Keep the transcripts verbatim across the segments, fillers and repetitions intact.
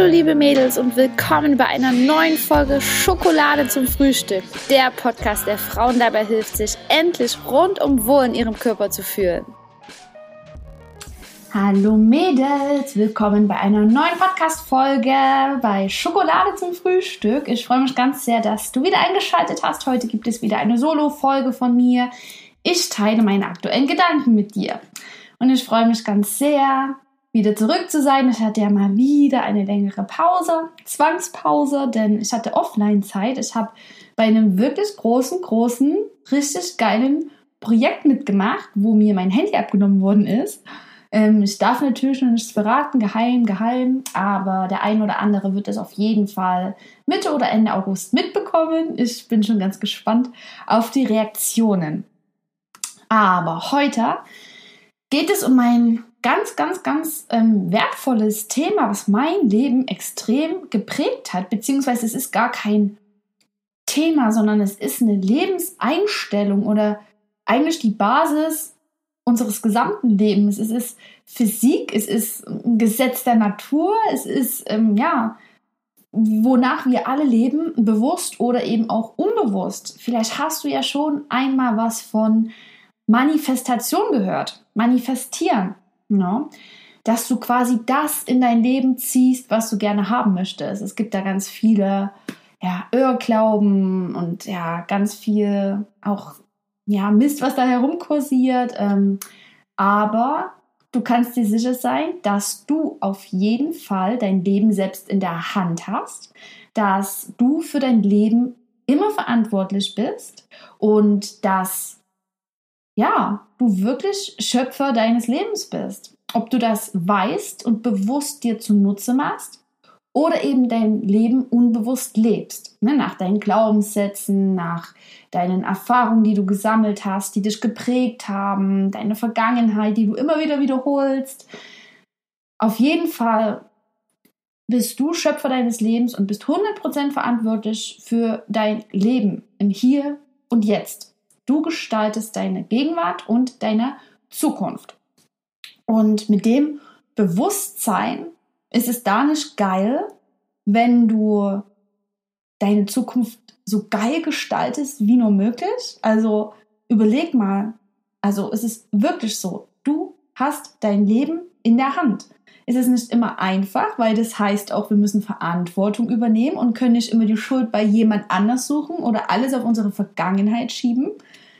liebe Mädels und willkommen bei einer neuen Folge Schokolade zum Frühstück. Der Podcast, der Frauen dabei hilft, sich endlich rundum wohl in ihrem Körper zu fühlen. Hallo Mädels, willkommen bei einer neuen Podcast-Folge bei Schokolade zum Frühstück. Ich freue mich ganz sehr, dass du wieder eingeschaltet hast. Heute gibt es wieder eine Solo-Folge von mir. Ich teile meine aktuellen Gedanken mit dir. Und ich freue mich ganz sehr, wieder zurück zu sein. Ich hatte ja mal wieder eine längere Pause, Zwangspause, denn ich hatte Offline-Zeit. Ich habe bei einem wirklich großen, großen, richtig geilen Projekt mitgemacht, wo mir mein Handy abgenommen worden ist. Ähm, ich darf natürlich noch nichts verraten, geheim, geheim, aber der ein oder andere wird es auf jeden Fall Mitte oder Ende August mitbekommen. Ich bin schon ganz gespannt auf die Reaktionen. Aber heute geht es um ein ganz, ganz, ganz ähm, wertvolles Thema, was mein Leben extrem geprägt hat, beziehungsweise es ist gar kein Thema, sondern es ist eine Lebenseinstellung oder eigentlich die Basis unseres gesamten Lebens. Es ist Physik, es ist ein Gesetz der Natur, es ist, ähm, ja, wonach wir alle leben, bewusst oder eben auch unbewusst. Vielleicht hast du ja schon einmal was von Manifestation gehört, manifestieren, no? Dass du quasi das in dein Leben ziehst, was du gerne haben möchtest. Es gibt da ganz viele ja, Irrglauben und ja, ganz viel auch ja, Mist, was da herumkursiert, ähm, aber du kannst dir sicher sein, dass du auf jeden Fall dein Leben selbst in der Hand hast, dass du für dein Leben immer verantwortlich bist und dass ja, du wirklich Schöpfer deines Lebens bist. Ob du das weißt und bewusst dir zunutze machst oder eben dein Leben unbewusst lebst. Ne? Nach deinen Glaubenssätzen, nach deinen Erfahrungen, die du gesammelt hast, die dich geprägt haben, deine Vergangenheit, die du immer wieder wiederholst. Auf jeden Fall bist du Schöpfer deines Lebens und bist hundert Prozent verantwortlich für dein Leben im Hier und Jetzt. Du gestaltest deine Gegenwart und deine Zukunft. Und mit dem Bewusstsein ist es da nicht geil, wenn du deine Zukunft so geil gestaltest wie nur möglich. Also überleg mal, also es ist wirklich so, du hast dein Leben in der Hand. Es ist nicht immer einfach, weil das heißt auch, wir müssen Verantwortung übernehmen und können nicht immer die Schuld bei jemand anders suchen oder alles auf unsere Vergangenheit schieben.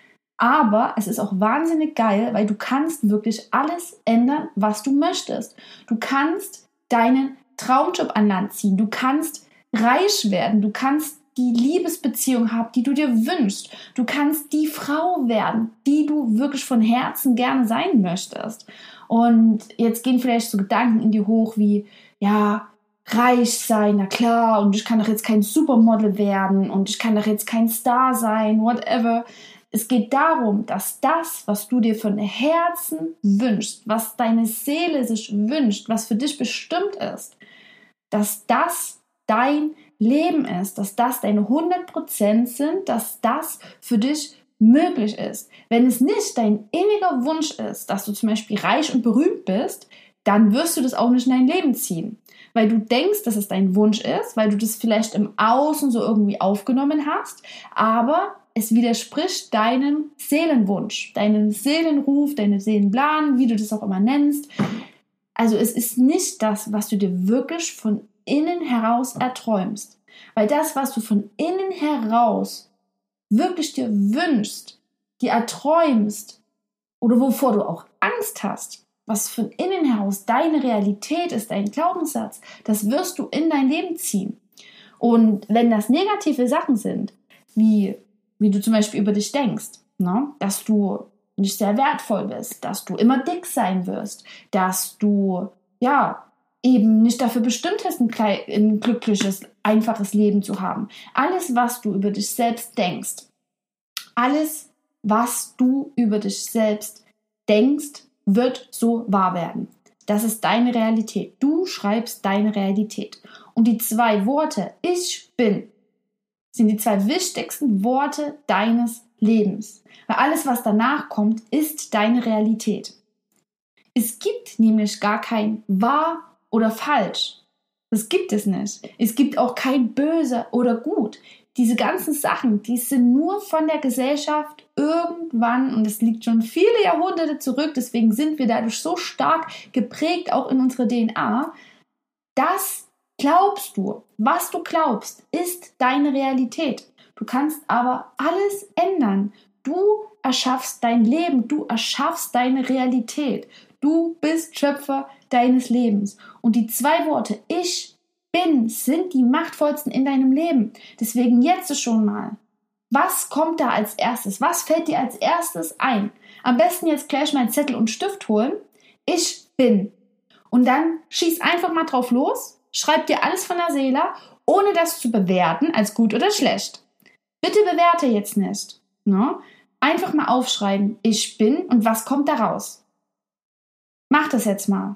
Aber es ist auch wahnsinnig geil, weil du kannst wirklich alles ändern, was du möchtest. Du kannst deinen Traumjob an Land ziehen. Du kannst reich werden. Du kannst die Liebesbeziehung haben, die du dir wünschst. Du kannst die Frau werden, die du wirklich von Herzen gerne sein möchtest. Und jetzt gehen vielleicht so Gedanken in dir hoch wie, ja, reich sein, na klar, und ich kann doch jetzt kein Supermodel werden und ich kann doch jetzt kein Star sein, whatever. Es geht darum, dass das, was du dir von Herzen wünschst, was deine Seele sich wünscht, was für dich bestimmt ist, dass das dein Leben ist, dass das deine hundert Prozent sind, dass das für dich möglich ist. Wenn es nicht dein inniger Wunsch ist, dass du zum Beispiel reich und berühmt bist, dann wirst du das auch nicht in dein Leben ziehen. Weil du denkst, dass es dein Wunsch ist, weil du das vielleicht im Außen so irgendwie aufgenommen hast, aber es widerspricht deinem Seelenwunsch, deinem Seelenruf, deinem Seelenplan, wie du das auch immer nennst. Also es ist nicht das, was du dir wirklich von innen heraus erträumst. Weil das, was du von innen heraus wirklich dir wünschst, dir erträumst oder wovor du auch Angst hast, was von innen heraus deine Realität ist, dein Glaubenssatz, das wirst du in dein Leben ziehen. Und wenn das negative Sachen sind, wie wie du zum Beispiel über dich denkst, ne? Dass du nicht sehr wertvoll bist, dass du immer dick sein wirst, dass du ja eben nicht dafür bestimmt bist, ein, klein, ein glückliches, einfaches Leben zu haben. Alles, was du über dich selbst denkst, alles, was du über dich selbst denkst, wird so wahr werden. Das ist deine Realität. Du schreibst deine Realität. Und die zwei Worte, ich bin, sind die zwei wichtigsten Worte deines Lebens. Weil alles, was danach kommt, ist deine Realität. Es gibt nämlich gar kein wahr oder falsch. Das gibt es nicht. Es gibt auch kein Böse oder Gut. Diese ganzen Sachen, die sind nur von der Gesellschaft irgendwann, und es liegt schon viele Jahrhunderte zurück, deswegen sind wir dadurch so stark geprägt, auch in unserer D N A. Das glaubst du. Was du glaubst, ist deine Realität. Du kannst aber alles ändern. Du erschaffst dein Leben, du erschaffst deine Realität. Du bist Schöpfer deines Lebens. Und die zwei Worte, ich bin, sind die machtvollsten in deinem Leben. Deswegen jetzt schon mal. Was kommt da als erstes? Was fällt dir als erstes ein? Am besten jetzt gleich mal einen Zettel und Stift holen. Ich bin. Und dann schieß einfach mal drauf los. Schreib dir alles von der Seele, ohne das zu bewerten als gut oder schlecht. Bitte bewerte jetzt nicht. Ne? Einfach mal aufschreiben. Ich bin und was kommt da raus? Mach das jetzt mal.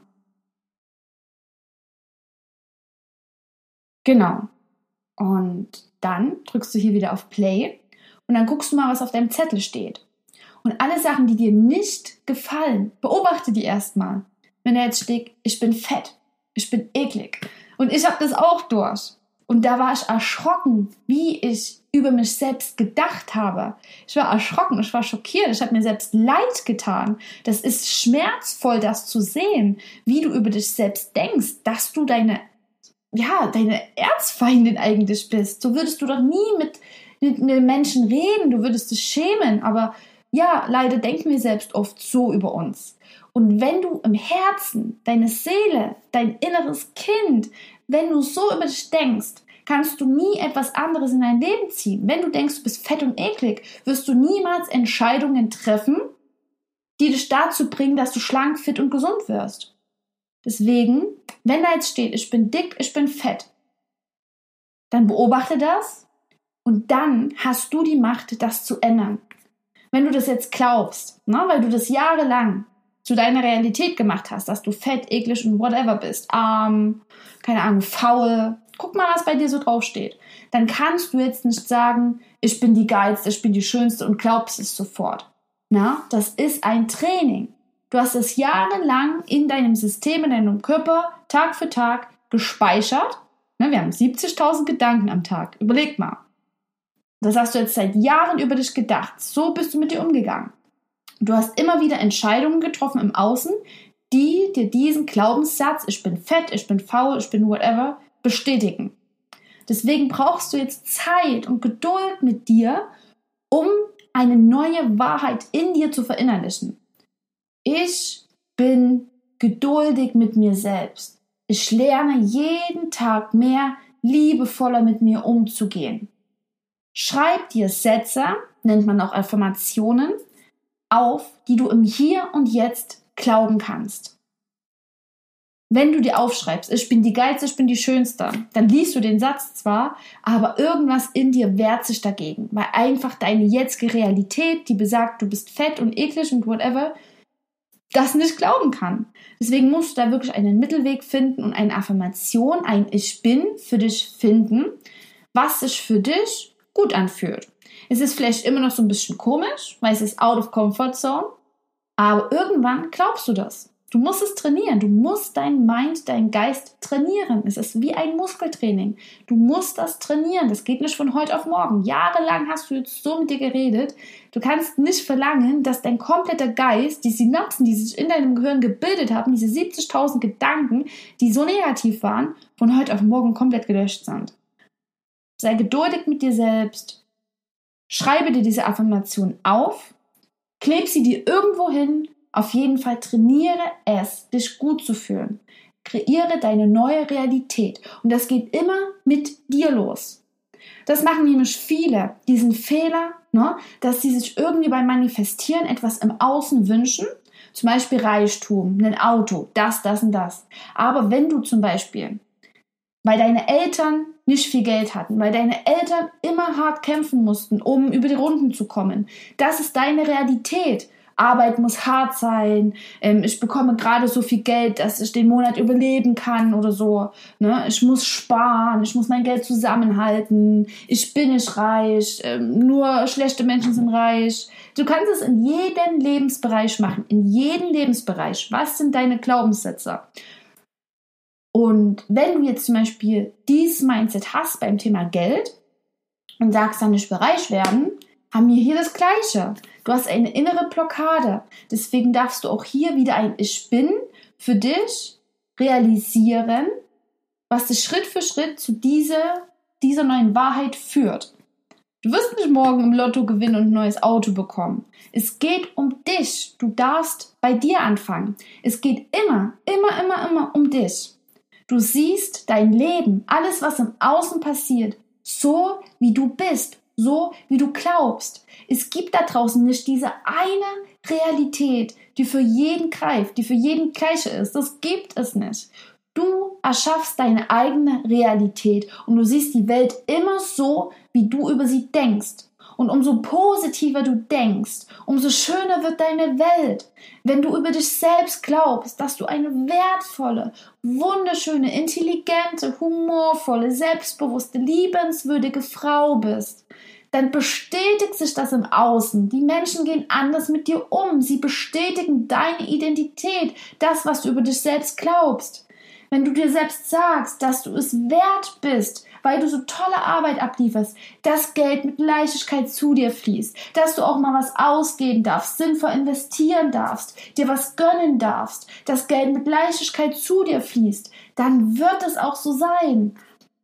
Genau. Und dann drückst du hier wieder auf Play und dann guckst du mal, was auf deinem Zettel steht. Und alle Sachen, die dir nicht gefallen, beobachte die erstmal. Wenn da jetzt steht, ich bin fett, ich bin eklig. Und ich habe das auch durch. Und da war ich erschrocken, wie ich über mich selbst gedacht habe. Ich war erschrocken, ich war schockiert, ich habe mir selbst leid getan. Das ist schmerzvoll, das zu sehen, wie du über dich selbst denkst, dass du deine ja, deine Erzfeindin eigentlich bist. So würdest du doch nie mit, mit, mit Menschen reden, du würdest dich schämen, aber ja, leider denken wir selbst oft so über uns. Und wenn du im Herzen, deine Seele, dein inneres Kind, wenn du so über dich denkst, kannst du nie etwas anderes in dein Leben ziehen. Wenn du denkst, du bist fett und eklig, wirst du niemals Entscheidungen treffen, die dich dazu bringen, dass du schlank, fit und gesund wirst. Deswegen, wenn da jetzt steht, ich bin dick, ich bin fett, dann beobachte das und dann hast du die Macht, das zu ändern. Wenn du das jetzt glaubst, ne, weil du das jahrelang zu deiner Realität gemacht hast, dass du fett, eklig und whatever bist, arm, keine Ahnung, faul, guck mal, was bei dir so draufsteht, dann kannst du jetzt nicht sagen, ich bin die Geilste, ich bin die Schönste und glaubst es sofort. Na, das ist ein Training. Du hast es jahrelang in deinem System, in deinem Körper, Tag für Tag gespeichert. Wir haben siebzigtausend Gedanken am Tag. Überleg mal. Das hast du jetzt seit Jahren über dich gedacht. So bist du mit dir umgegangen. Du hast immer wieder Entscheidungen getroffen im Außen, die dir diesen Glaubenssatz, ich bin fett, ich bin faul, ich bin whatever, bestätigen. Deswegen brauchst du jetzt Zeit und Geduld mit dir, um eine neue Wahrheit in dir zu verinnerlichen. Ich bin geduldig mit mir selbst. Ich lerne jeden Tag mehr, liebevoller mit mir umzugehen. Schreib dir Sätze, nennt man auch Affirmationen, auf, die du im Hier und Jetzt glauben kannst. Wenn du dir aufschreibst, ich bin die Geilste, ich bin die Schönste, dann liest du den Satz zwar, aber irgendwas in dir wehrt sich dagegen, weil einfach deine jetzige Realität, die besagt, du bist fett und eklig und whatever, das nicht glauben kann. Deswegen musst du da wirklich einen Mittelweg finden und eine Affirmation, ein Ich bin für dich finden, was sich für dich gut anfühlt. Es ist vielleicht immer noch so ein bisschen komisch, weil es ist out of comfort zone, aber irgendwann glaubst du das. Du musst es trainieren. Du musst dein Mind, dein Geist trainieren. Es ist wie ein Muskeltraining. Du musst das trainieren. Das geht nicht von heute auf morgen. Jahrelang hast du jetzt so mit dir geredet. Du kannst nicht verlangen, dass dein kompletter Geist, die Synapsen, die sich in deinem Gehirn gebildet haben, diese siebzigtausend Gedanken, die so negativ waren, von heute auf morgen komplett gelöscht sind. Sei geduldig mit dir selbst. Schreibe dir diese Affirmation auf. Kleb sie dir irgendwo hin. Auf jeden Fall trainiere es, dich gut zu fühlen. Kreiere deine neue Realität. Und das geht immer mit dir los. Das machen nämlich viele, diesen Fehler, ne, dass sie sich irgendwie beim Manifestieren etwas im Außen wünschen. Zum Beispiel Reichtum, ein Auto, das, das und das. Aber wenn du zum Beispiel, weil deine Eltern nicht viel Geld hatten, weil deine Eltern immer hart kämpfen mussten, um über die Runden zu kommen, das ist deine Realität. Arbeit muss hart sein, ähm, ich bekomme gerade so viel Geld, dass ich den Monat überleben kann oder so. Ne? Ich muss sparen, ich muss mein Geld zusammenhalten, ich bin nicht reich, ähm, nur schlechte Menschen sind reich. Du kannst es in jedem Lebensbereich machen, in jedem Lebensbereich. Was sind deine Glaubenssätze? Und wenn du jetzt zum Beispiel dieses Mindset hast beim Thema Geld und sagst dann, ich will reich werden, haben wir hier das Gleiche. Du hast eine innere Blockade. Deswegen darfst du auch hier wieder ein Ich Bin für dich realisieren, was dich Schritt für Schritt zu dieser, dieser neuen Wahrheit führt. Du wirst nicht morgen im Lotto gewinnen und ein neues Auto bekommen. Es geht um dich. Du darfst bei dir anfangen. Es geht immer, immer, immer, immer um dich. Du siehst dein Leben, alles, was im Außen passiert, so wie du bist, so wie du glaubst. Es gibt da draußen nicht diese eine Realität, die für jeden greift, die für jeden gleiche ist. Das gibt es nicht. Du erschaffst deine eigene Realität und du siehst die Welt immer so, wie du über sie denkst. Und umso positiver du denkst, umso schöner wird deine Welt. Wenn du über dich selbst glaubst, dass du eine wertvolle, wunderschöne, intelligente, humorvolle, selbstbewusste, liebenswürdige Frau bist, dann bestätigt sich das im Außen. Die Menschen gehen anders mit dir um. Sie bestätigen deine Identität, das, was du über dich selbst glaubst. Wenn du dir selbst sagst, dass du es wert bist, weil du so tolle Arbeit ablieferst, dass Geld mit Leichtigkeit zu dir fließt, dass du auch mal was ausgeben darfst, sinnvoll investieren darfst, dir was gönnen darfst, dass Geld mit Leichtigkeit zu dir fließt, dann wird es auch so sein.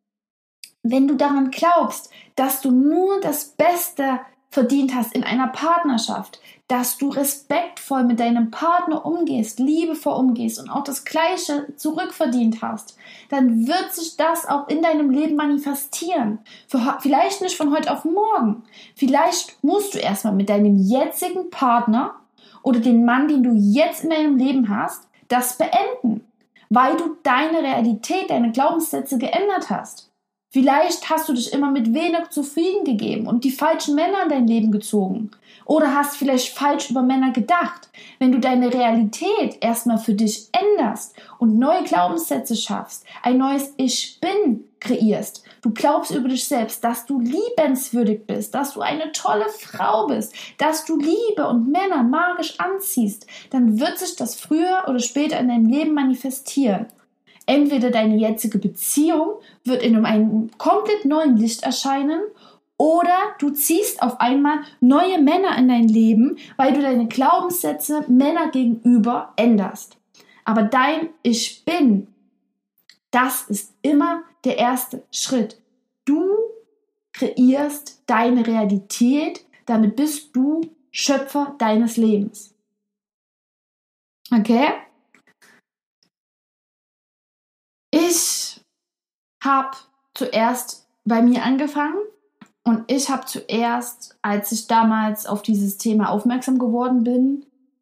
Wenn du daran glaubst, dass du nur das Beste verdient hast in einer Partnerschaft, dass du respektvoll mit deinem Partner umgehst, liebevoll umgehst und auch das Gleiche zurückverdient hast, dann wird sich das auch in deinem Leben manifestieren. Für, vielleicht nicht von heute auf morgen. Vielleicht musst du erstmal mit deinem jetzigen Partner oder den Mann, den du jetzt in deinem Leben hast, das beenden, weil du deine Realität, deine Glaubenssätze geändert hast. Vielleicht hast du dich immer mit wenig zufrieden gegeben und die falschen Männer in dein Leben gezogen. Oder hast vielleicht falsch über Männer gedacht. Wenn du deine Realität erstmal für dich änderst und neue Glaubenssätze schaffst, ein neues Ich Bin kreierst, du glaubst über dich selbst, dass du liebenswürdig bist, dass du eine tolle Frau bist, dass du Liebe und Männer magisch anziehst, dann wird sich das früher oder später in deinem Leben manifestieren. Entweder deine jetzige Beziehung wird in einem komplett neuen Licht erscheinen oder du ziehst auf einmal neue Männer in dein Leben, weil du deine Glaubenssätze Männer gegenüber änderst. Aber dein Ich Bin, das ist immer der erste Schritt. Du kreierst deine Realität, damit bist du Schöpfer deines Lebens. Okay? Ich habe zuerst bei mir angefangen und ich habe zuerst, als ich damals auf dieses Thema aufmerksam geworden bin,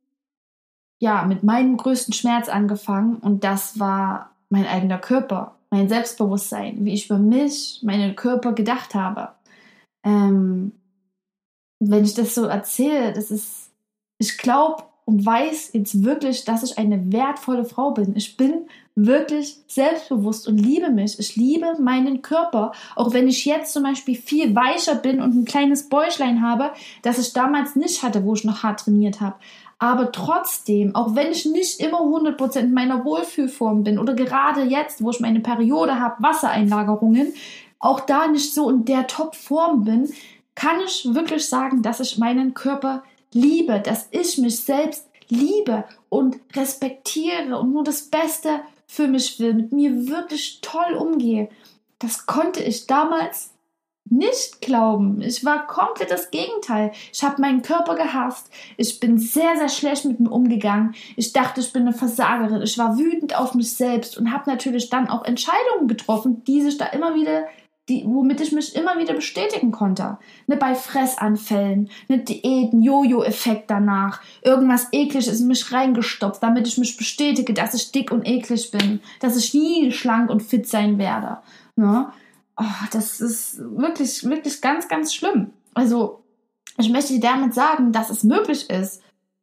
ja, mit meinem größten Schmerz angefangen und das war mein eigener Körper, mein Selbstbewusstsein, wie ich über mich, meinen Körper gedacht habe. Ähm, wenn ich das so erzähle, das ist, ich glaube und weiß jetzt wirklich, dass ich eine wertvolle Frau bin. Ich bin wirklich selbstbewusst und liebe mich. Ich liebe meinen Körper, auch wenn ich jetzt zum Beispiel viel weicher bin und ein kleines Bäuchlein habe, das ich damals nicht hatte, wo ich noch hart trainiert habe. Aber trotzdem, auch wenn ich nicht immer hundert Prozent in meiner Wohlfühlform bin oder gerade jetzt, wo ich meine Periode habe, Wassereinlagerungen, auch da nicht so in der Top-Form bin, kann ich wirklich sagen, dass ich meinen Körper liebe, dass ich mich selbst liebe und respektiere und nur das Beste für mich will, mit mir wirklich toll umgehe. Das konnte ich damals nicht glauben. Ich war komplett das Gegenteil. Ich habe meinen Körper gehasst. Ich bin sehr, sehr schlecht mit mir umgegangen. Ich dachte, ich bin eine Versagerin. Ich war wütend auf mich selbst und habe natürlich dann auch Entscheidungen getroffen, die sich da immer wieder Die, womit ich mich immer wieder bestätigen konnte. Ne, bei Fressanfällen, ne, Diäten, Jojo-Effekt danach, irgendwas Ekliges in mich reingestopft, damit ich mich bestätige, dass ich dick und eklig bin, dass ich nie schlank und fit sein werde. Ne? Oh, das ist wirklich, wirklich ganz, ganz schlimm. Also, ich möchte dir damit sagen, dass es möglich ist,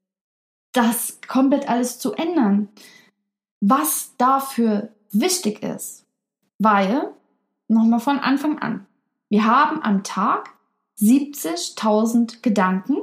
das komplett alles zu ändern, was dafür wichtig ist. Weil Nochmal von Anfang an. Wir haben am Tag siebzigtausend Gedanken.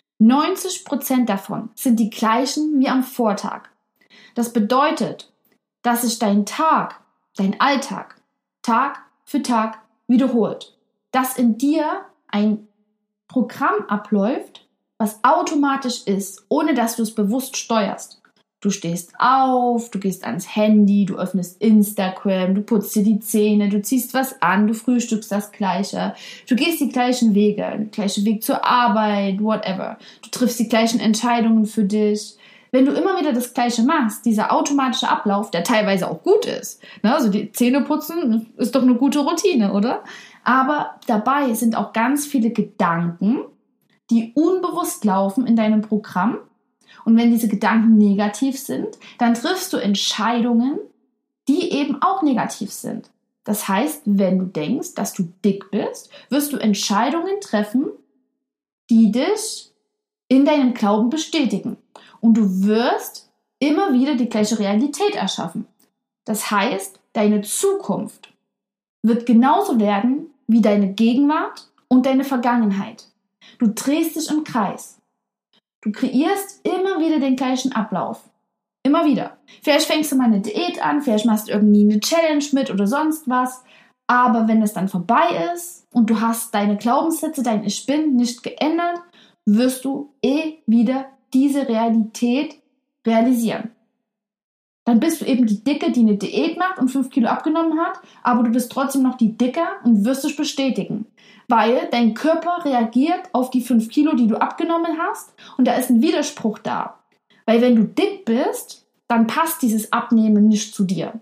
neunzig Prozent davon sind die gleichen wie am Vortag. Das bedeutet, dass sich dein Tag, dein Alltag, Tag für Tag wiederholt. Dass in dir ein Programm abläuft, was automatisch ist, ohne dass du es bewusst steuerst. Du stehst auf, du gehst ans Handy, du öffnest Instagram, du putzt dir die Zähne, du ziehst was an, du frühstückst das Gleiche, du gehst die gleichen Wege, den gleichen Weg zur Arbeit, whatever. Du triffst die gleichen Entscheidungen für dich. Wenn du immer wieder das Gleiche machst, dieser automatische Ablauf, der teilweise auch gut ist, ne, also die Zähne putzen ist doch eine gute Routine, oder? Aber dabei sind auch ganz viele Gedanken, die unbewusst laufen in deinem Programm. Und wenn diese Gedanken negativ sind, dann triffst du Entscheidungen, die eben auch negativ sind. Das heißt, wenn du denkst, dass du dick bist, wirst du Entscheidungen treffen, die dich in deinem Glauben bestätigen. Und du wirst immer wieder die gleiche Realität erschaffen. Das heißt, deine Zukunft wird genauso werden wie deine Gegenwart und deine Vergangenheit. Du drehst dich im Kreis. Du kreierst immer wieder den gleichen Ablauf. Immer wieder. Vielleicht fängst du mal eine Diät an, vielleicht machst du irgendwie eine Challenge mit oder sonst was. Aber wenn es dann vorbei ist und du hast deine Glaubenssätze, dein Ich Bin nicht geändert, wirst du eh wieder diese Realität realisieren. Dann bist du eben die Dicke, die eine Diät macht und fünf Kilo abgenommen hat, aber du bist trotzdem noch die Dicke und wirst dich bestätigen. Weil dein Körper reagiert auf die fünf Kilo, die du abgenommen hast, und da ist ein Widerspruch da. Weil wenn du dick bist, dann passt dieses Abnehmen nicht zu dir.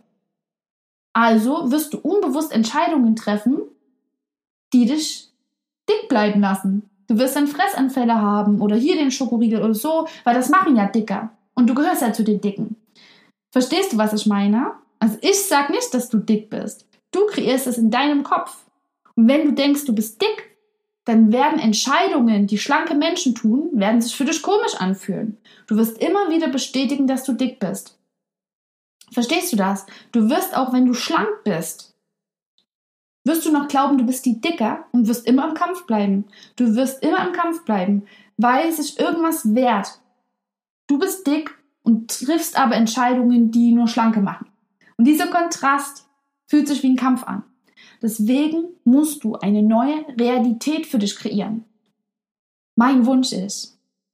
Also wirst du unbewusst Entscheidungen treffen, die dich dick bleiben lassen. Du wirst dann Fressanfälle haben oder hier den Schokoriegel oder so, weil das machen ja Dicker. Und du gehörst ja zu den Dicken. Verstehst du, was ich meine? Also ich sag nicht, dass du dick bist. Du kreierst es in deinem Kopf. Und wenn du denkst, du bist dick, dann werden Entscheidungen, die schlanke Menschen tun, werden sich für dich komisch anfühlen. Du wirst immer wieder bestätigen, dass du dick bist. Verstehst du das? Du wirst auch, wenn du schlank bist, wirst du noch glauben, du bist die Dicker und wirst immer im Kampf bleiben. Du wirst immer im Kampf bleiben, weil sich irgendwas wehrt. Du bist dick und triffst aber Entscheidungen, die nur Schlanke machen. Und dieser Kontrast fühlt sich wie ein Kampf an. Deswegen musst du eine neue Realität für dich kreieren. Mein Wunsch ist,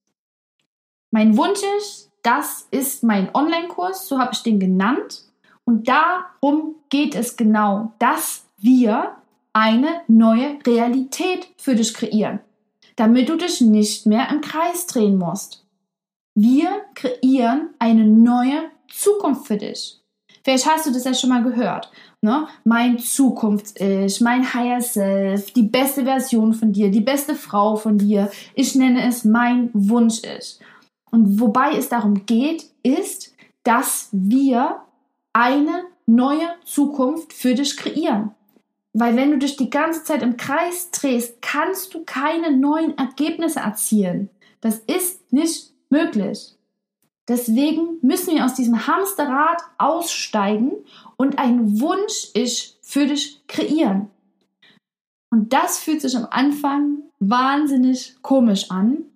mein Wunsch ist, das ist mein Online-Kurs, so habe ich den genannt. Und darum geht es genau, dass wir eine neue Realität für dich kreieren, damit du dich nicht mehr im Kreis drehen musst. Wir kreieren eine neue Zukunft für dich. Vielleicht hast du das ja schon mal gehört. Ne? Mein Zukunfts-Ich, mein Higher Self, die beste Version von dir, die beste Frau von dir. Ich nenne es mein Wunsch-Ich. Und wobei es darum geht, ist, dass wir eine neue Zukunft für dich kreieren. Weil wenn du dich die ganze Zeit im Kreis drehst, kannst du keine neuen Ergebnisse erzielen. Das ist nicht möglich. Deswegen müssen wir aus diesem Hamsterrad aussteigen und einen Wunsch-Ich für dich kreieren. Und das fühlt sich am Anfang wahnsinnig komisch an,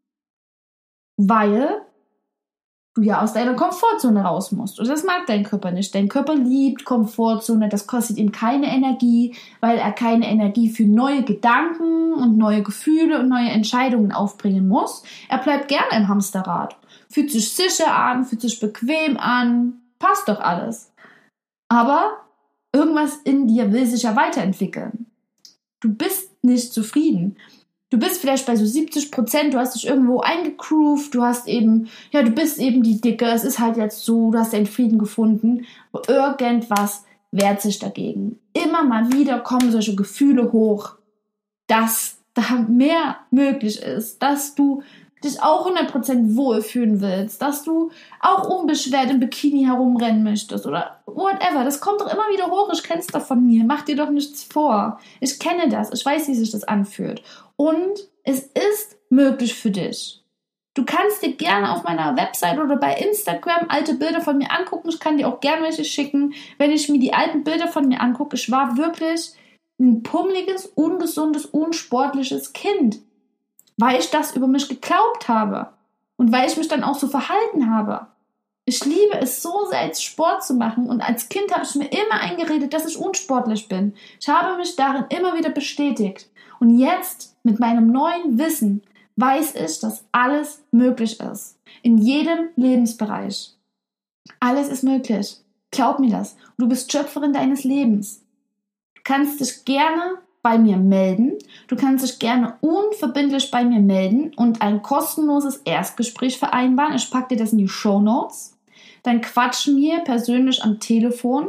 weil du ja aus deiner Komfortzone raus musst. Und das mag dein Körper nicht. Dein Körper liebt Komfortzone, das kostet ihm keine Energie, weil er keine Energie für neue Gedanken und neue Gefühle und neue Entscheidungen aufbringen muss. Er bleibt gerne im Hamsterrad. Fühlt sich sicher an, fühlt sich bequem an, passt doch alles. Aber irgendwas in dir will sich ja weiterentwickeln. Du bist nicht zufrieden. Du bist vielleicht bei so siebzig Prozent, du hast dich irgendwo eingegroovt, du hast eben, ja, du bist eben die Dicke, es ist halt jetzt so, du hast deinen Frieden gefunden. Aber irgendwas wehrt sich dagegen. Immer mal wieder kommen solche Gefühle hoch, dass da mehr möglich ist, dass du dich auch hundert Prozent wohlfühlen willst, dass du auch unbeschwert im Bikini herumrennen möchtest oder whatever. Das kommt doch immer wieder hoch, ich kenn's doch von mir. Mach dir doch nichts vor. Ich kenne das, ich weiß, wie sich das anfühlt. Und es ist möglich für dich. Du kannst dir gerne auf meiner Website oder bei Instagram alte Bilder von mir angucken. Ich kann dir auch gerne welche schicken. Wenn ich mir die alten Bilder von mir angucke, ich war wirklich ein pummeliges, ungesundes, unsportliches Kind. Weil ich das über mich geglaubt habe und weil ich mich dann auch so verhalten habe. Ich liebe es so sehr, Sport zu machen und als Kind habe ich mir immer eingeredet, dass ich unsportlich bin. Ich habe mich darin immer wieder bestätigt. Und jetzt mit meinem neuen Wissen weiß ich, dass alles möglich ist. In jedem Lebensbereich. Alles ist möglich. Glaub mir das. Du bist Schöpferin deines Lebens. Du kannst dich gerne bei mir melden. Du kannst dich gerne unverbindlich bei mir melden und ein kostenloses Erstgespräch vereinbaren. Ich packe dir das in die Shownotes. Dann quatschen wir persönlich am Telefon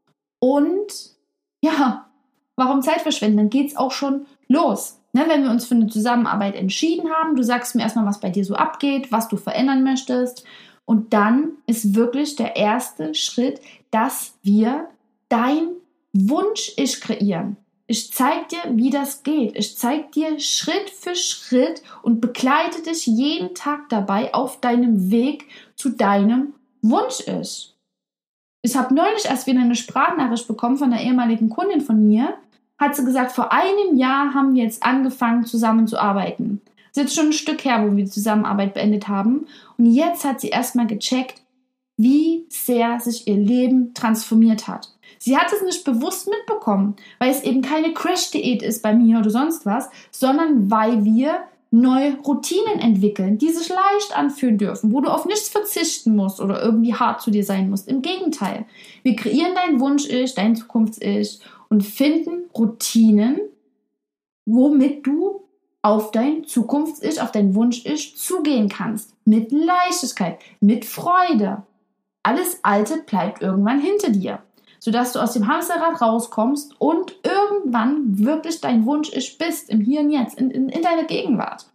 und ja, warum Zeit verschwenden? Dann geht's auch schon los. Ne, wenn wir uns für eine Zusammenarbeit entschieden haben, du sagst mir erstmal, was bei dir so abgeht, was du verändern möchtest und dann ist wirklich der erste Schritt, dass wir dein Wunsch-Ich kreieren. Ich zeige dir, wie das geht. Ich zeige dir Schritt für Schritt und begleite dich jeden Tag dabei auf deinem Weg zu deinem Wunsch-Ich. Ich habe neulich erst wieder eine Sprachnachricht bekommen von einer ehemaligen Kundin von mir. Hat sie gesagt, vor einem Jahr haben wir jetzt angefangen zusammenzuarbeiten. Das ist jetzt schon ein Stück her, wo wir die Zusammenarbeit beendet haben. Und jetzt hat sie erstmal gecheckt, wie sehr sich ihr Leben transformiert hat. Sie hat es nicht bewusst mitbekommen, weil es eben keine Crash-Diät ist bei mir oder sonst was, sondern weil wir neue Routinen entwickeln, die sich leicht anfühlen dürfen, wo du auf nichts verzichten musst oder irgendwie hart zu dir sein musst. Im Gegenteil, wir kreieren dein Wunsch-Ich, dein Zukunfts-Ich und finden Routinen, womit du auf dein Zukunfts-Ich, auf dein Wunsch-Ich zugehen kannst. Mit Leichtigkeit, mit Freude. Alles Alte bleibt irgendwann hinter dir, sodass du aus dem Hamsterrad rauskommst und irgendwann wirklich dein Wunsch-Ich bist, im Hier und Jetzt, in, in, in deiner Gegenwart.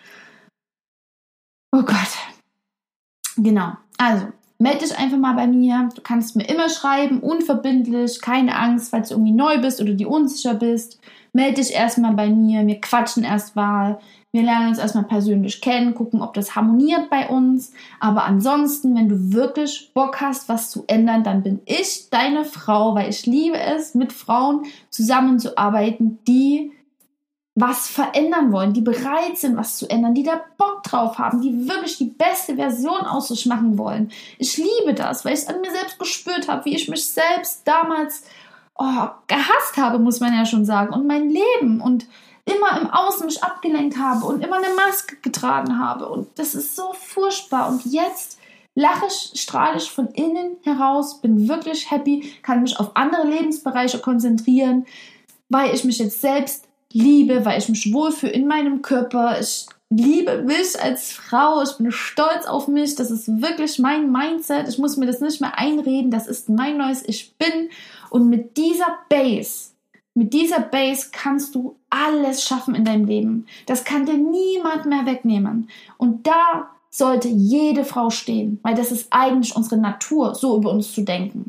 Oh Gott. Genau. Also, melde dich einfach mal bei mir. Du kannst mir immer schreiben, unverbindlich, keine Angst, falls du irgendwie neu bist oder dir unsicher bist. Melde dich erstmal bei mir, wir quatschen erst mal. Wir lernen uns erstmal persönlich kennen, gucken, ob das harmoniert bei uns. Aber ansonsten, wenn du wirklich Bock hast, was zu ändern, dann bin ich deine Frau, weil ich liebe es, mit Frauen zusammenzuarbeiten, die was verändern wollen, die bereit sind, was zu ändern, die da Bock drauf haben, die wirklich die beste Version aus sich machen wollen. Ich liebe das, weil ich es an mir selbst gespürt habe, wie ich mich selbst damals oh, gehasst habe, muss man ja schon sagen. Und mein Leben und immer im Außen mich abgelenkt habe und immer eine Maske getragen habe. Und das ist so furchtbar. Und jetzt lache ich, strahle ich von innen heraus, bin wirklich happy, kann mich auf andere Lebensbereiche konzentrieren, weil ich mich jetzt selbst liebe, weil ich mich wohlfühle in meinem Körper. Ich liebe mich als Frau. Ich bin stolz auf mich. Das ist wirklich mein Mindset. Ich muss mir das nicht mehr einreden. Das ist mein neues Ich Bin. Und mit dieser Base, mit dieser Base kannst du alles schaffen in deinem Leben. Das kann dir niemand mehr wegnehmen. Und da sollte jede Frau stehen, weil das ist eigentlich unsere Natur, so über uns zu denken.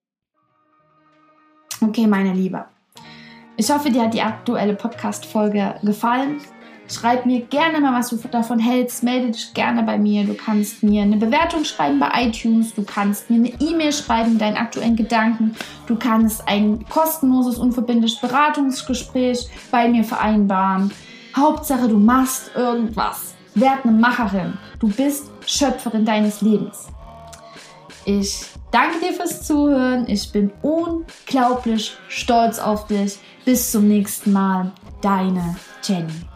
Okay, meine Liebe. Ich hoffe, dir hat die aktuelle Podcast-Folge gefallen. Schreib mir gerne mal, was du davon hältst. Melde dich gerne bei mir. Du kannst mir eine Bewertung schreiben bei iTunes. Du kannst mir eine E-Mail schreiben mit deinen aktuellen Gedanken. Du kannst ein kostenloses, unverbindliches Beratungsgespräch bei mir vereinbaren. Hauptsache, du machst irgendwas. Werd eine Macherin. Du bist Schöpferin deines Lebens. Ich danke dir fürs Zuhören. Ich bin unglaublich stolz auf dich. Bis zum nächsten Mal. Deine Jenny.